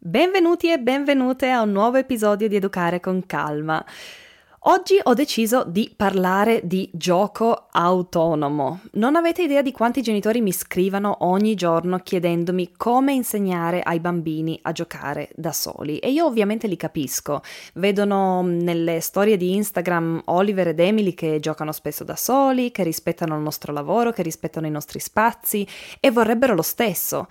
Benvenuti e benvenute a un nuovo episodio di Educare con Calma. Oggi ho deciso di parlare di gioco autonomo. Non avete idea di quanti genitori mi scrivano ogni giorno chiedendomi come insegnare ai bambini a giocare da soli. E io ovviamente li capisco. Vedono nelle storie di Instagram Oliver ed Emily che giocano spesso da soli, che rispettano il nostro lavoro, che rispettano i nostri spazi e vorrebbero lo stesso.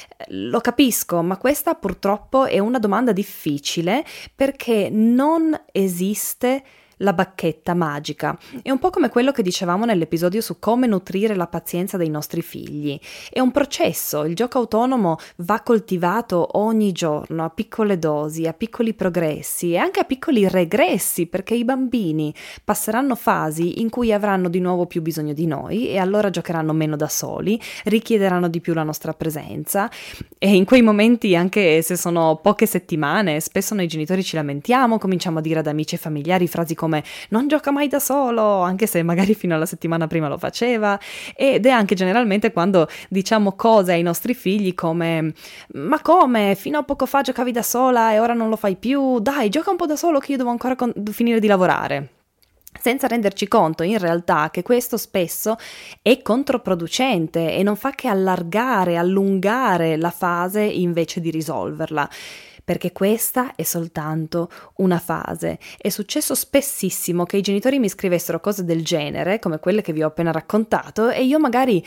Lo capisco, ma questa purtroppo è una domanda difficile perché non esiste la bacchetta magica. È un po' come quello che dicevamo nell'episodio su come nutrire la pazienza dei nostri figli. È un processo, il gioco autonomo va coltivato ogni giorno, a piccole dosi, a piccoli progressi e anche a piccoli regressi, perché i bambini passeranno fasi in cui avranno di nuovo più bisogno di noi e allora giocheranno meno da soli, richiederanno di più la nostra presenza e in quei momenti, anche se sono poche settimane, spesso noi genitori ci lamentiamo, cominciamo a dire ad amici e familiari frasi come non gioca mai da solo, anche se magari fino alla settimana prima lo faceva, ed è anche generalmente quando diciamo cose ai nostri figli come ma come, fino a poco fa giocavi da sola e ora non lo fai più, dai gioca un po' da solo che io devo ancora finire di lavorare. Senza renderci conto in realtà che questo spesso è controproducente e non fa che allargare, allungare la fase invece di risolverla. Perché questa è soltanto una fase. È successo spessissimo che i genitori mi scrivessero cose del genere, come quelle che vi ho appena raccontato, e io magari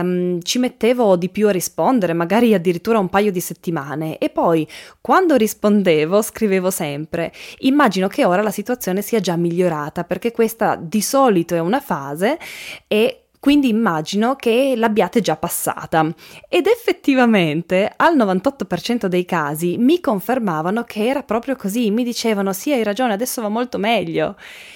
ci mettevo di più a rispondere, magari addirittura un paio di settimane, e poi quando rispondevo scrivevo sempre: immagino che ora la situazione sia già migliorata, perché questa di solito è una fase e quindi immagino che l'abbiate già passata. Ed effettivamente al 98% dei casi mi confermavano che era proprio così, mi dicevano sì, hai ragione, adesso va molto meglio.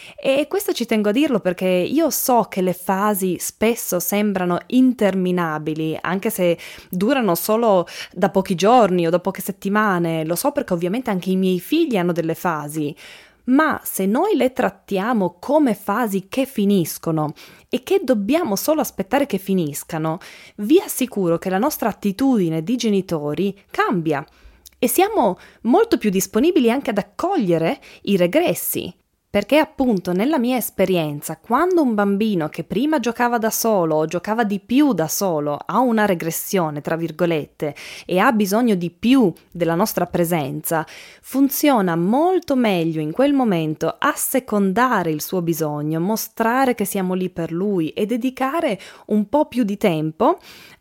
E questo ci tengo a dirlo perché io so che le fasi spesso sembrano interminabili, anche se durano solo da pochi giorni o da poche settimane, lo so perché ovviamente anche i miei figli hanno delle fasi. Ma se noi le trattiamo come fasi che finiscono e che dobbiamo solo aspettare che finiscano, vi assicuro che la nostra attitudine di genitori cambia e siamo molto più disponibili anche ad accogliere i regressi. Perché appunto nella mia esperienza, quando un bambino che prima giocava da solo o giocava di più da solo ha una regressione, tra virgolette, e ha bisogno di più della nostra presenza, funziona molto meglio in quel momento assecondare il suo bisogno, mostrare che siamo lì per lui e dedicare un po' più di tempo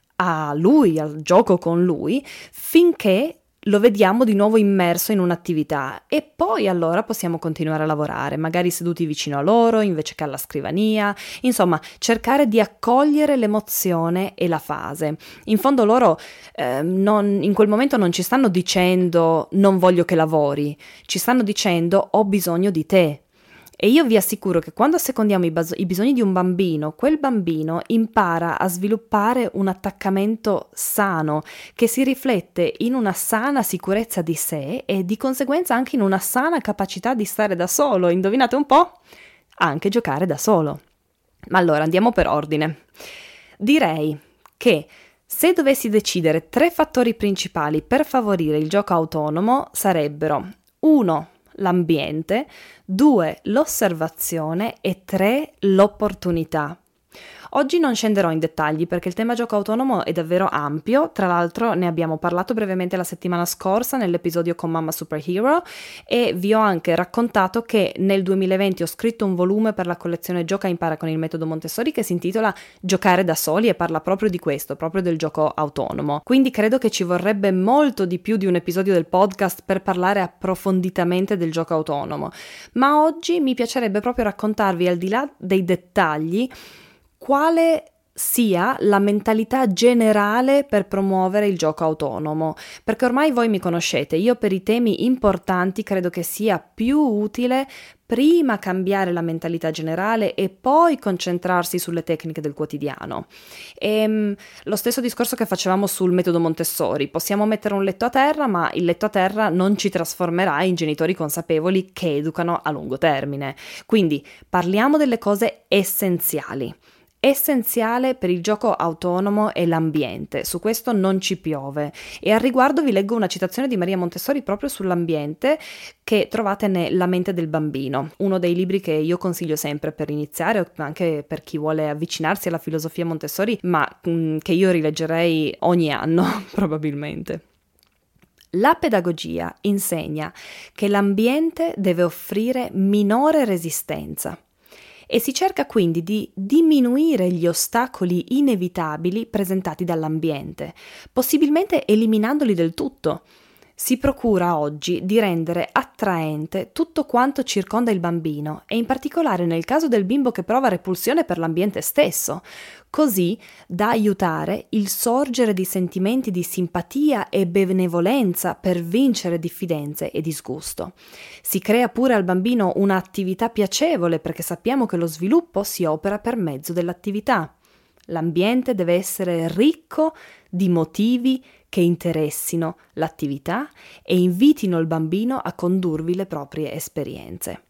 a lui, al gioco con lui, finché lo vediamo di nuovo immerso in un'attività e poi allora possiamo continuare a lavorare, magari seduti vicino a loro invece che alla scrivania, insomma cercare di accogliere l'emozione e la fase. In fondo loro in quel momento non ci stanno dicendo non voglio che lavori, ci stanno dicendo ho bisogno di te. E io vi assicuro che quando assecondiamo i bisogni di un bambino, quel bambino impara a sviluppare un attaccamento sano che si riflette in una sana sicurezza di sé e di conseguenza anche in una sana capacità di stare da solo. Indovinate un po'? Anche giocare da solo. Ma allora andiamo per ordine. Direi che se dovessi decidere 3 fattori principali per favorire il gioco autonomo sarebbero 1. L'ambiente, 2. L'osservazione e 3. L'opportunità. Oggi non scenderò in dettagli perché il tema gioco autonomo è davvero ampio, tra l'altro ne abbiamo parlato brevemente la settimana scorsa nell'episodio con Mamma Superhero e vi ho anche raccontato che nel 2020 ho scritto un volume per la collezione Gioca e impara con il metodo Montessori che si intitola Giocare da soli e parla proprio di questo, proprio del gioco autonomo. Quindi credo che ci vorrebbe molto di più di un episodio del podcast per parlare approfonditamente del gioco autonomo, ma oggi mi piacerebbe proprio raccontarvi, al di là dei dettagli, quale sia la mentalità generale per promuovere il gioco autonomo, perché ormai voi mi conoscete, io per i temi importanti credo che sia più utile prima cambiare la mentalità generale e poi concentrarsi sulle tecniche del quotidiano. Lo stesso discorso che facevamo sul metodo Montessori, possiamo mettere un letto a terra, ma il letto a terra non ci trasformerà in genitori consapevoli che educano a lungo termine. Quindi parliamo delle cose essenziali. Essenziale per il gioco autonomo è l'ambiente, su questo non ci piove. E al riguardo vi leggo una citazione di Maria Montessori proprio sull'ambiente che trovate nella mente del bambino, uno dei libri che io consiglio sempre per iniziare, anche per chi vuole avvicinarsi alla filosofia Montessori, ma che io rileggerei ogni anno probabilmente. La pedagogia insegna che l'ambiente deve offrire minore resistenza e si cerca quindi di diminuire gli ostacoli inevitabili presentati dall'ambiente, possibilmente eliminandoli del tutto. Si procura oggi di rendere attraente tutto quanto circonda il bambino e in particolare nel caso del bimbo che prova repulsione per l'ambiente stesso, così da aiutare il sorgere di sentimenti di simpatia e benevolenza per vincere diffidenze e disgusto. Si crea pure al bambino un'attività piacevole perché sappiamo che lo sviluppo si opera per mezzo dell'attività. L'ambiente deve essere ricco di motivi che interessino l'attività e invitino il bambino a condurvi le proprie esperienze.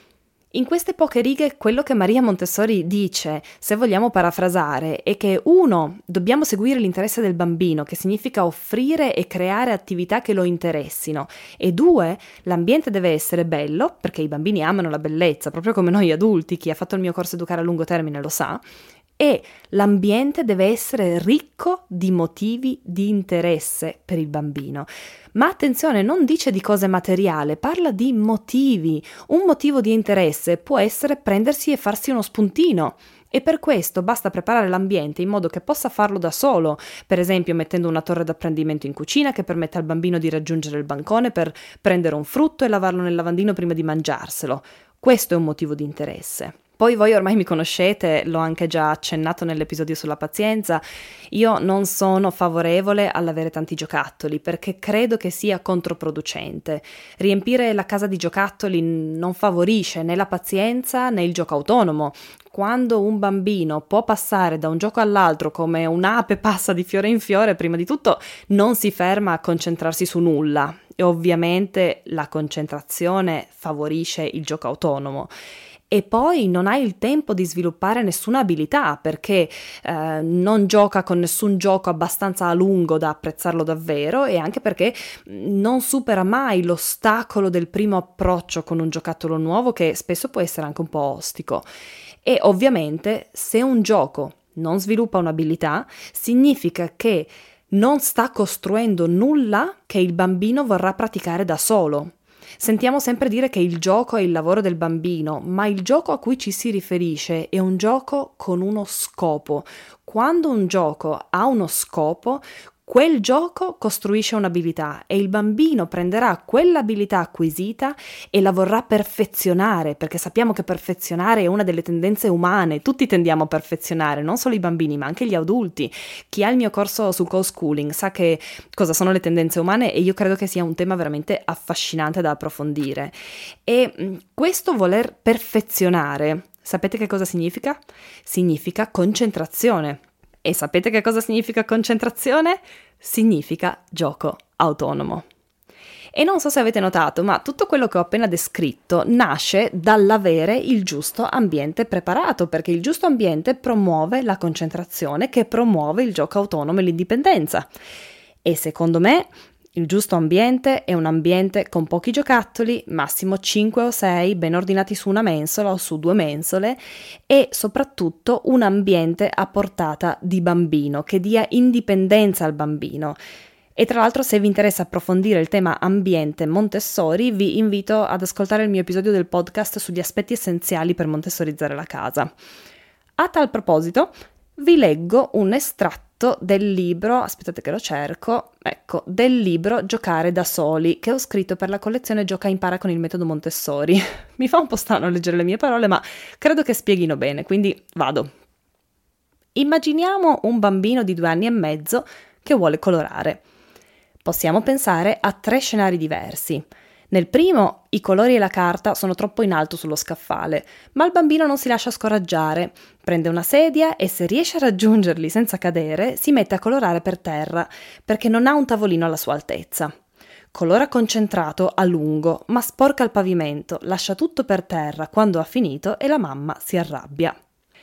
In queste poche righe quello che Maria Montessori dice, se vogliamo parafrasare, è che 1. Dobbiamo seguire l'interesse del bambino, che significa offrire e creare attività che lo interessino, e 2. L'ambiente deve essere bello, perché i bambini amano la bellezza, proprio come noi adulti, chi ha fatto il mio corso Educare a lungo termine lo sa, e l'ambiente deve essere ricco di motivi di interesse per il bambino. Ma attenzione, non dice di cose materiali, parla di motivi. Un motivo di interesse può essere prendersi e farsi uno spuntino. E per questo basta preparare l'ambiente in modo che possa farlo da solo, per esempio mettendo una torre d'apprendimento in cucina che permette al bambino di raggiungere il bancone per prendere un frutto e lavarlo nel lavandino prima di mangiarselo. Questo è un motivo di interesse. Poi voi ormai mi conoscete, l'ho anche già accennato nell'episodio sulla pazienza, io non sono favorevole all'avere tanti giocattoli perché credo che sia controproducente. Riempire la casa di giocattoli non favorisce né la pazienza né il gioco autonomo. Quando un bambino può passare da un gioco all'altro come un'ape passa di fiore in fiore, prima di tutto non si ferma a concentrarsi su nulla e ovviamente la concentrazione favorisce il gioco autonomo. E poi non hai il tempo di sviluppare nessuna abilità perché non gioca con nessun gioco abbastanza a lungo da apprezzarlo davvero e anche perché non supera mai l'ostacolo del primo approccio con un giocattolo nuovo che spesso può essere anche un po' ostico. E ovviamente se un gioco non sviluppa un'abilità significa che non sta costruendo nulla che il bambino vorrà praticare da solo. Sentiamo sempre dire che il gioco è il lavoro del bambino, ma il gioco a cui ci si riferisce è un gioco con uno scopo. Quando un gioco ha uno scopo, quel gioco costruisce un'abilità e il bambino prenderà quell'abilità acquisita e la vorrà perfezionare, perché sappiamo che perfezionare è una delle tendenze umane, tutti tendiamo a perfezionare, non solo i bambini ma anche gli adulti. Chi ha il mio corso su co-schooling sa che cosa sono le tendenze umane e io credo che sia un tema veramente affascinante da approfondire. E questo voler perfezionare, sapete che cosa significa? Significa concentrazione. E sapete che cosa significa concentrazione? Significa gioco autonomo. E non so se avete notato, ma tutto quello che ho appena descritto nasce dall'avere il giusto ambiente preparato, perché il giusto ambiente promuove la concentrazione che promuove il gioco autonomo e l'indipendenza. E secondo me il giusto ambiente è un ambiente con pochi giocattoli, massimo 5 o 6, ben ordinati su una mensola o su 2 mensole, e soprattutto un ambiente a portata di bambino, che dia indipendenza al bambino. E tra l'altro, se vi interessa approfondire il tema ambiente Montessori, vi invito ad ascoltare il mio episodio del podcast sugli aspetti essenziali per montessorizzare la casa. A tal proposito, vi leggo un estratto del libro, aspettate che lo cerco, ecco, del libro Giocare da soli, che ho scritto per la collezione Gioca e impara con il metodo Montessori. Mi fa un po' strano leggere le mie parole, ma credo che spieghino bene, quindi vado. Immaginiamo un bambino di 2 anni e mezzo che vuole colorare. Possiamo pensare a 3 scenari diversi. Nel primo, i colori e la carta sono troppo in alto sullo scaffale, ma il bambino non si lascia scoraggiare. Prende una sedia e se riesce a raggiungerli senza cadere, si mette a colorare per terra, perché non ha un tavolino alla sua altezza. Colora concentrato a lungo, ma sporca il pavimento, lascia tutto per terra quando ha finito e la mamma si arrabbia.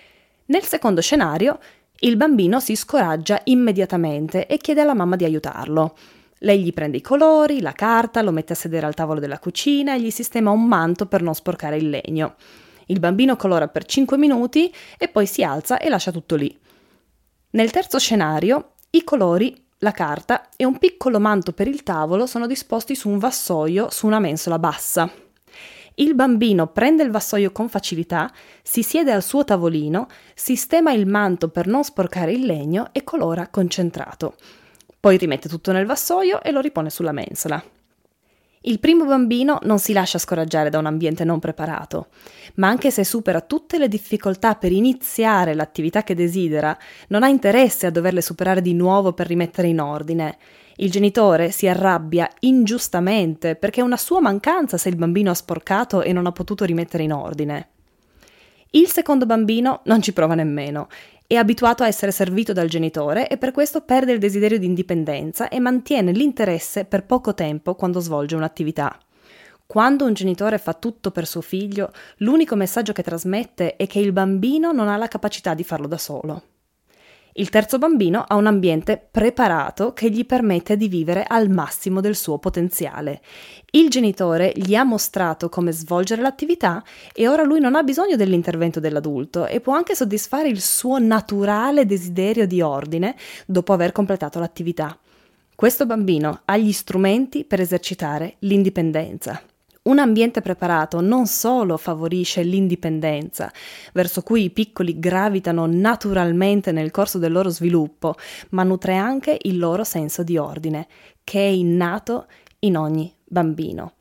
Nel secondo scenario, il bambino si scoraggia immediatamente e chiede alla mamma di aiutarlo. Lei gli prende i colori, la carta, lo mette a sedere al tavolo della cucina e gli sistema un manto per non sporcare il legno. Il bambino colora per 5 minuti e poi si alza e lascia tutto lì. Nel terzo scenario, i colori, la carta e un piccolo manto per il tavolo sono disposti su un vassoio su una mensola bassa. Il bambino prende il vassoio con facilità, si siede al suo tavolino, sistema il manto per non sporcare il legno e colora concentrato. Poi rimette tutto nel vassoio e lo ripone sulla mensola. Il primo bambino non si lascia scoraggiare da un ambiente non preparato, ma anche se supera tutte le difficoltà per iniziare l'attività che desidera, non ha interesse a doverle superare di nuovo per rimettere in ordine. Il genitore si arrabbia ingiustamente perché è una sua mancanza se il bambino ha sporcato e non ha potuto rimettere in ordine. Il secondo bambino non ci prova nemmeno. È abituato a essere servito dal genitore e per questo perde il desiderio di indipendenza e mantiene l'interesse per poco tempo quando svolge un'attività. Quando un genitore fa tutto per suo figlio, l'unico messaggio che trasmette è che il bambino non ha la capacità di farlo da solo. Il terzo bambino ha un ambiente preparato che gli permette di vivere al massimo del suo potenziale. Il genitore gli ha mostrato come svolgere l'attività e ora lui non ha bisogno dell'intervento dell'adulto e può anche soddisfare il suo naturale desiderio di ordine dopo aver completato l'attività. Questo bambino ha gli strumenti per esercitare l'indipendenza. Un ambiente preparato non solo favorisce l'indipendenza, verso cui i piccoli gravitano naturalmente nel corso del loro sviluppo, ma nutre anche il loro senso di ordine, che è innato in ogni bambino.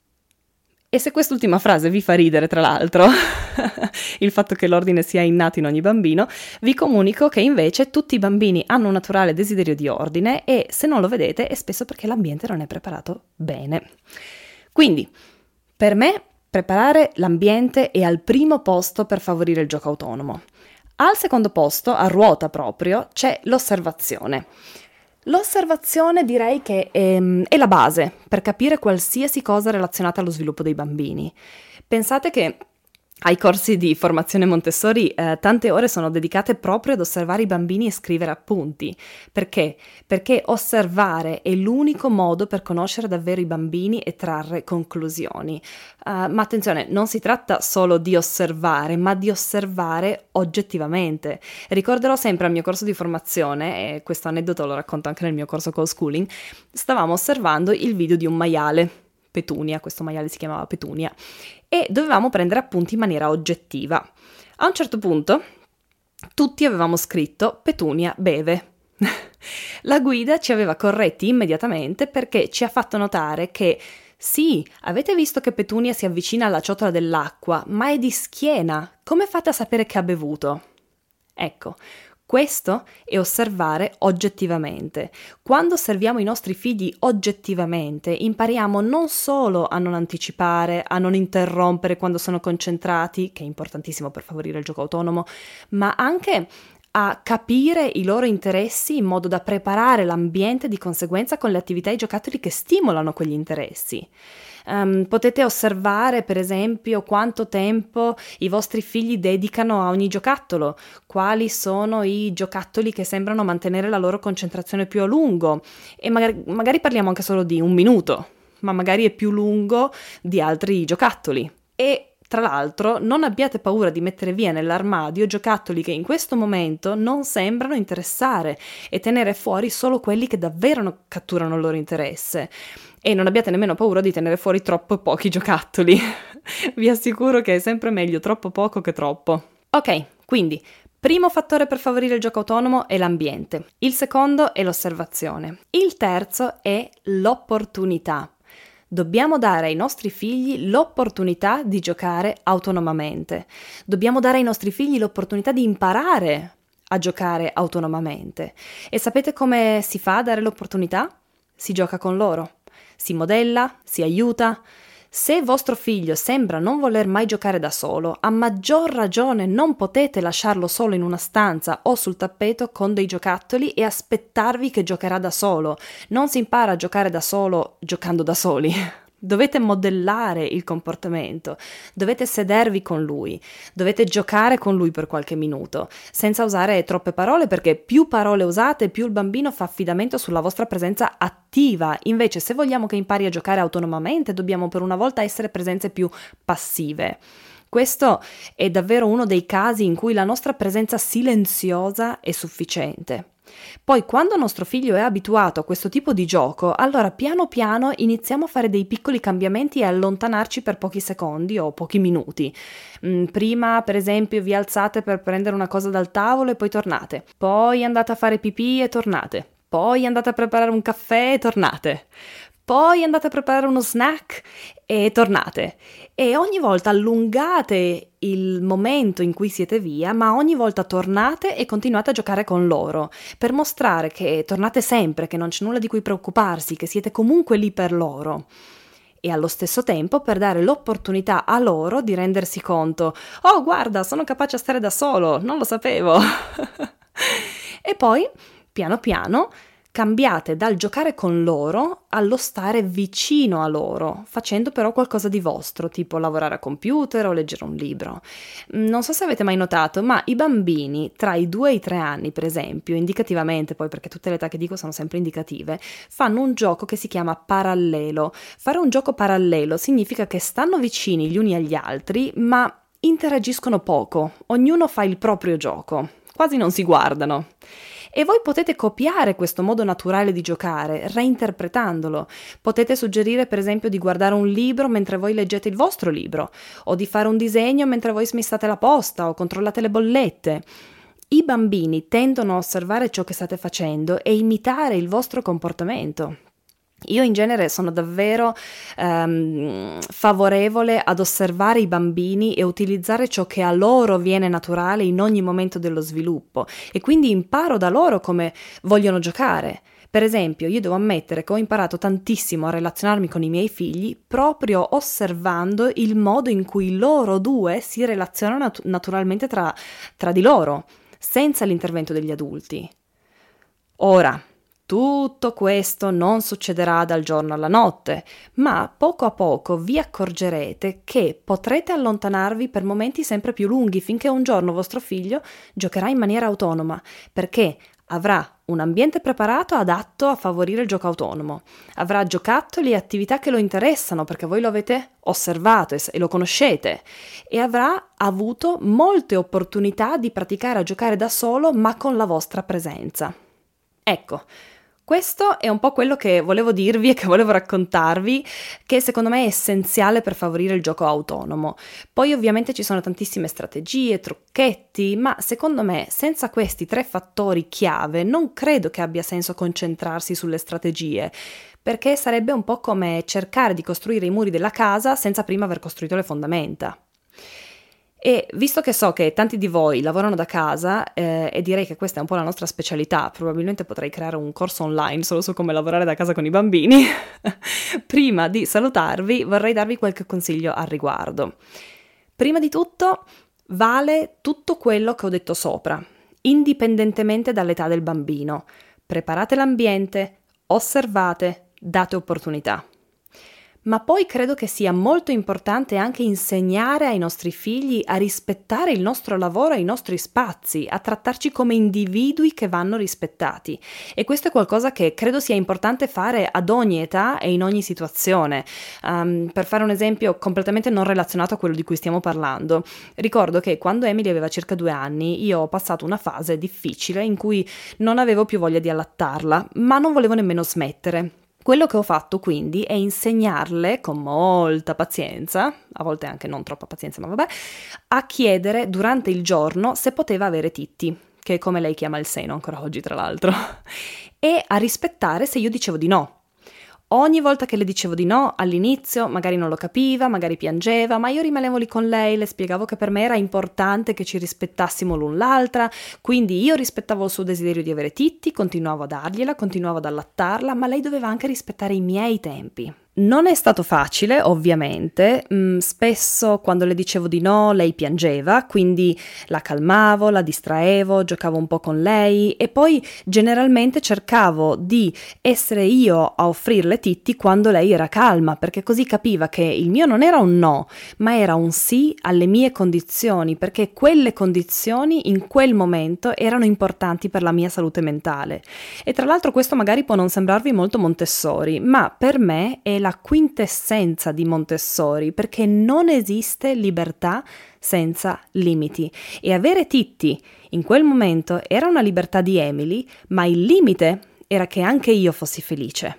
E se quest'ultima frase vi fa ridere, tra l'altro, il fatto che l'ordine sia innato in ogni bambino, vi comunico che invece tutti i bambini hanno un naturale desiderio di ordine e se non lo vedete è spesso perché l'ambiente non è preparato bene. Quindi, per me, preparare l'ambiente è al primo posto per favorire il gioco autonomo. Al secondo posto, a ruota proprio, c'è l'osservazione. L'osservazione direi che è la base per capire qualsiasi cosa relazionata allo sviluppo dei bambini. Pensate che ai corsi di formazione Montessori tante ore sono dedicate proprio ad osservare i bambini e scrivere appunti. Perché? Perché osservare è l'unico modo per conoscere davvero i bambini e trarre conclusioni. Ma attenzione, non si tratta solo di osservare, ma di osservare oggettivamente. Ricorderò sempre al mio corso di formazione, e questo aneddoto lo racconto anche nel mio corso co-schooling, stavamo osservando il video di un maiale, Petunia, questo maiale si chiamava Petunia, e dovevamo prendere appunti in maniera oggettiva. A un certo punto tutti avevamo scritto Petunia beve. La guida ci aveva corretti immediatamente perché ci ha fatto notare che sì, avete visto che Petunia si avvicina alla ciotola dell'acqua, ma è di schiena. Come fate a sapere che ha bevuto? Ecco, questo è osservare oggettivamente. Quando osserviamo i nostri figli oggettivamente, impariamo non solo a non anticipare, a non interrompere quando sono concentrati, che è importantissimo per favorire il gioco autonomo, ma anche a capire i loro interessi in modo da preparare l'ambiente di conseguenza con le attività e i giocattoli che stimolano quegli interessi. Potete osservare, per esempio, quanto tempo i vostri figli dedicano a ogni giocattolo, quali sono i giocattoli che sembrano mantenere la loro concentrazione più a lungo e magari parliamo anche solo di un minuto, ma magari è più lungo di altri giocattoli. E tra l'altro, non abbiate paura di mettere via nell'armadio giocattoli che in questo momento non sembrano interessare e tenere fuori solo quelli che davvero catturano il loro interesse. E non abbiate nemmeno paura di tenere fuori troppo pochi giocattoli. Vi assicuro che è sempre meglio troppo poco che troppo. Ok, quindi primo fattore per favorire il gioco autonomo è l'ambiente. Il secondo è l'osservazione. Il terzo è l'opportunità. Dobbiamo dare ai nostri figli l'opportunità di giocare autonomamente. Dobbiamo dare ai nostri figli l'opportunità di imparare a giocare autonomamente. E sapete come si fa a dare l'opportunità? Si gioca con loro. Si modella, si aiuta. Se vostro figlio sembra non voler mai giocare da solo, a maggior ragione non potete lasciarlo solo in una stanza o sul tappeto con dei giocattoli e aspettarvi che giocherà da solo. Non si impara a giocare da solo giocando da soli, Dovete modellare il comportamento, dovete sedervi con lui, dovete giocare con lui per qualche minuto, senza usare troppe parole, perché più parole usate, più il bambino fa affidamento sulla vostra presenza attiva. Invece, se vogliamo che impari a giocare autonomamente, dobbiamo per una volta essere presenze più passive. Questo è davvero uno dei casi in cui la nostra presenza silenziosa è sufficiente. Poi, quando nostro figlio è abituato a questo tipo di gioco, allora piano piano iniziamo a fare dei piccoli cambiamenti e allontanarci per pochi secondi o pochi minuti. Prima, per esempio, vi alzate per prendere una cosa dal tavolo e poi tornate. Poi andate a fare pipì e tornate. Poi andate a preparare un caffè e tornate. Poi andate a preparare uno snack e tornate. E ogni volta allungate il momento in cui siete via, ma ogni volta tornate e continuate a giocare con loro, per mostrare che tornate sempre, che non c'è nulla di cui preoccuparsi, che siete comunque lì per loro. E allo stesso tempo per dare l'opportunità a loro di rendersi conto: «Oh, guarda, sono capace a stare da solo, non lo sapevo!» E poi, piano piano, cambiate dal giocare con loro allo stare vicino a loro, facendo però qualcosa di vostro, tipo lavorare a computer o leggere un libro. Non so se avete mai notato, ma i bambini tra i 2 e i 3 anni, per esempio, indicativamente, poi perché tutte le età che dico sono sempre indicative, fanno un gioco che si chiama parallelo. Fare un gioco parallelo significa che stanno vicini gli uni agli altri, ma interagiscono poco, ognuno fa il proprio gioco, quasi non si guardano. E voi potete copiare questo modo naturale di giocare, reinterpretandolo. Potete suggerire, per esempio, di guardare un libro mentre voi leggete il vostro libro, o di fare un disegno mentre voi smissate la posta o controllate le bollette. I bambini tendono a osservare ciò che state facendo e imitare il vostro comportamento. Io in genere sono davvero favorevole ad osservare i bambini e utilizzare ciò che a loro viene naturale in ogni momento dello sviluppo, e quindi imparo da loro come vogliono giocare. Per esempio, io devo ammettere che ho imparato tantissimo a relazionarmi con i miei figli proprio osservando il modo in cui loro due si relazionano naturalmente tra di loro, senza l'intervento degli adulti. Ora, tutto questo non succederà dal giorno alla notte, ma poco a poco vi accorgerete che potrete allontanarvi per momenti sempre più lunghi, finché un giorno vostro figlio giocherà in maniera autonoma, perché avrà un ambiente preparato adatto a favorire il gioco autonomo, avrà giocattoli e attività che lo interessano perché voi lo avete osservato e lo conoscete, e avrà avuto molte opportunità di praticare a giocare da solo ma con la vostra presenza. Ecco, questo è un po' quello che volevo dirvi e che volevo raccontarvi, che secondo me è essenziale per favorire il gioco autonomo. Poi ovviamente ci sono tantissime strategie, trucchetti, ma secondo me senza questi 3 fattori chiave non credo che abbia senso concentrarsi sulle strategie, perché sarebbe un po' come cercare di costruire i muri della casa senza prima aver costruito le fondamenta. E visto che so che tanti di voi lavorano da casa e direi che questa è un po' la nostra specialità, probabilmente potrei creare un corso online solo su come lavorare da casa con i bambini, prima di salutarvi vorrei darvi qualche consiglio al riguardo. Prima di tutto, vale tutto quello che ho detto sopra, indipendentemente dall'età del bambino. Preparate l'ambiente, osservate, date opportunità. Ma poi credo che sia molto importante anche insegnare ai nostri figli a rispettare il nostro lavoro e i nostri spazi, a trattarci come individui che vanno rispettati. E questo è qualcosa che credo sia importante fare ad ogni età e in ogni situazione. Per fare un esempio completamente non relazionato a quello di cui stiamo parlando, ricordo che quando Emily aveva circa 2 anni io ho passato una fase difficile in cui non avevo più voglia di allattarla, ma non volevo nemmeno smettere. Quello che ho fatto quindi è insegnarle con molta pazienza, a volte anche non troppa pazienza, ma vabbè, a chiedere durante il giorno se poteva avere Titti, che è come lei chiama il seno ancora oggi tra l'altro, e a rispettare se io dicevo di no. Ogni volta che le dicevo di no, all'inizio magari non lo capiva, magari piangeva, ma io rimanevo lì con lei, le spiegavo che per me era importante che ci rispettassimo l'un l'altra, quindi io rispettavo il suo desiderio di avere Titti, continuavo a dargliela, continuavo ad allattarla, ma lei doveva anche rispettare i miei tempi. Non è stato facile, ovviamente, spesso quando le dicevo di no lei piangeva, quindi la calmavo, la distraevo, giocavo un po' con lei e poi generalmente cercavo di essere io a offrirle titti quando lei era calma, perché così capiva che il mio non era un no, ma era un sì alle mie condizioni, perché quelle condizioni in quel momento erano importanti per la mia salute mentale. E tra l'altro questo magari può non sembrarvi molto Montessori, ma per me è la quintessenza di Montessori, perché non esiste libertà senza limiti. E avere Titti in quel momento era una libertà di Emily, ma il limite era che anche io fossi felice.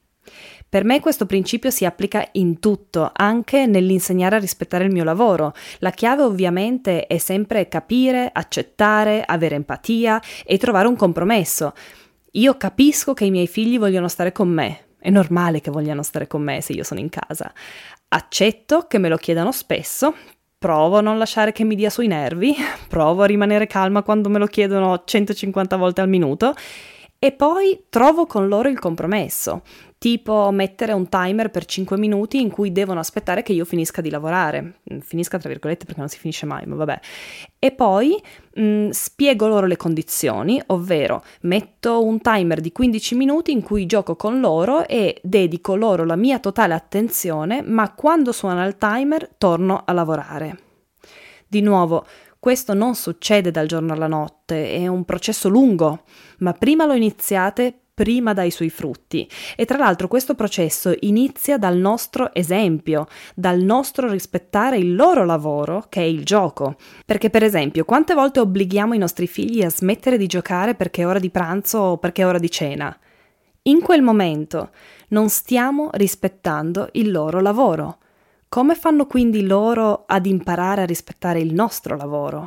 Per me questo principio si applica in tutto, anche nell'insegnare a rispettare il mio lavoro. La chiave ovviamente è sempre capire, accettare, avere empatia e trovare un compromesso. Io capisco che i miei figli vogliono stare con me. È normale che vogliano stare con me se io sono in casa. Accetto che me lo chiedano spesso, provo a non lasciare che mi dia sui nervi, provo a rimanere calma quando me lo chiedono 150 volte al minuto e poi trovo con loro il compromesso, tipo mettere un timer per 5 minuti in cui devono aspettare che io finisca di lavorare, finisca tra virgolette perché non si finisce mai, ma vabbè, e poi spiego loro le condizioni, ovvero metto un timer di 15 minuti in cui gioco con loro e dedico loro la mia totale attenzione, ma quando suona il timer torno a lavorare. Di nuovo, questo non succede dal giorno alla notte, è un processo lungo, ma prima lo iniziate, prima dai suoi frutti. E tra l'altro questo processo inizia dal nostro esempio, dal nostro rispettare il loro lavoro, che è il gioco. Perché per esempio, quante volte obblighiamo i nostri figli a smettere di giocare perché è ora di pranzo o perché è ora di cena? In quel momento non stiamo rispettando il loro lavoro. Come fanno quindi loro ad imparare a rispettare il nostro lavoro?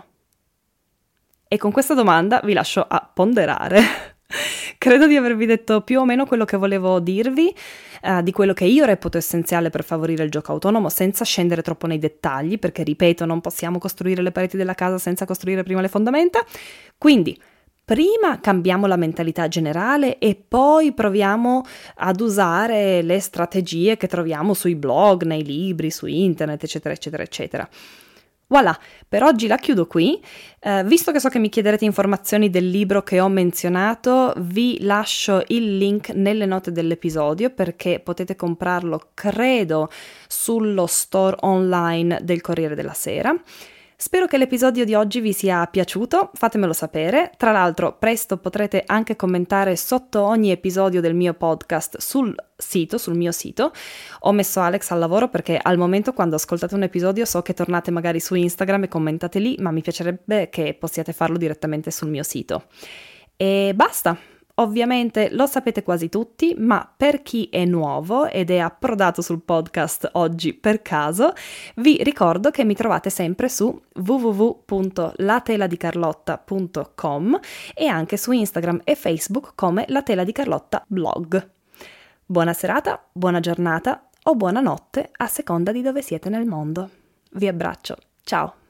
E con questa domanda vi lascio a ponderare. Credo di avervi detto più o meno quello che volevo dirvi, di quello che io reputo essenziale per favorire il gioco autonomo senza scendere troppo nei dettagli, perché ripeto, non possiamo costruire le pareti della casa senza costruire prima le fondamenta. Quindi, prima cambiamo la mentalità generale e poi proviamo ad usare le strategie che troviamo sui blog, nei libri, su internet, eccetera, eccetera, eccetera. Voilà, per oggi la chiudo qui. Visto che so che mi chiederete informazioni del libro che ho menzionato, vi lascio il link nelle note dell'episodio perché potete comprarlo, credo, sullo store online del Corriere della Sera. Spero che l'episodio di oggi vi sia piaciuto, fatemelo sapere. Tra l'altro, presto potrete anche commentare sotto ogni episodio del mio podcast sul mio sito. Ho messo Alex al lavoro perché al momento quando ascoltate un episodio so che tornate magari su Instagram e commentate lì, ma mi piacerebbe che possiate farlo direttamente sul mio sito. E basta! Ovviamente lo sapete quasi tutti, ma per chi è nuovo ed è approdato sul podcast oggi per caso, vi ricordo che mi trovate sempre su www.lateladicarlotta.com e anche su Instagram e Facebook come La Tela di Carlotta blog. Buona serata, buona giornata o buonanotte a seconda di dove siete nel mondo. Vi abbraccio, ciao!